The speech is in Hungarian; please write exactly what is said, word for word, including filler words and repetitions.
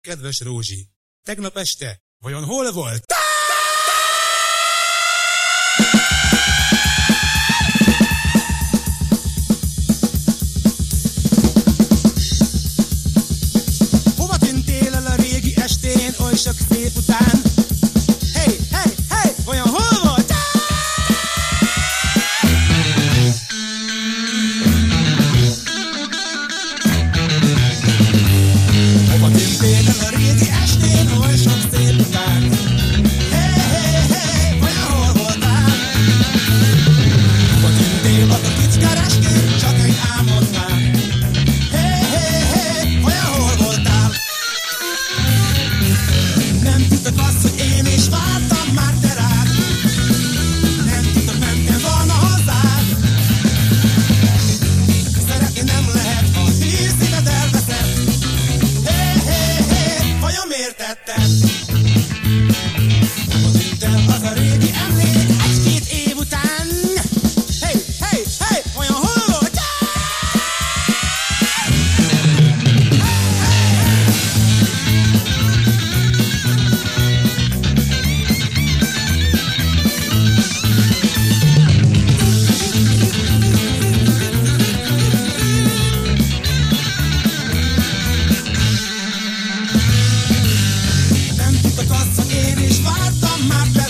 Kedves Rózsi, tegnap este vajon hol volt? Hova tűntél el a régi estén, oly sok szép után? Hey, hey, hey, vajon hol volt? Hova tűntél el a régi estén, oly sok szép után? Hey, hey, hey, vajon hol voltál? Hova tűntél az a kicsi kereskén, csak egy álmodtál? Hey, hey, hey, vajon hol voltál? Nem titok az, hogy én is vártam már te rád. Nem titok, mentem volna hozzád. Szeretni nem lehet, ha hisz szíved elveszed. Hé, hé, hé, vajon miért tetted? Hova tűnt el az a régi emlék egy-két év után? Hey, hey, hey, vajon hol volt? Nem titok az, hogy én is vártam már te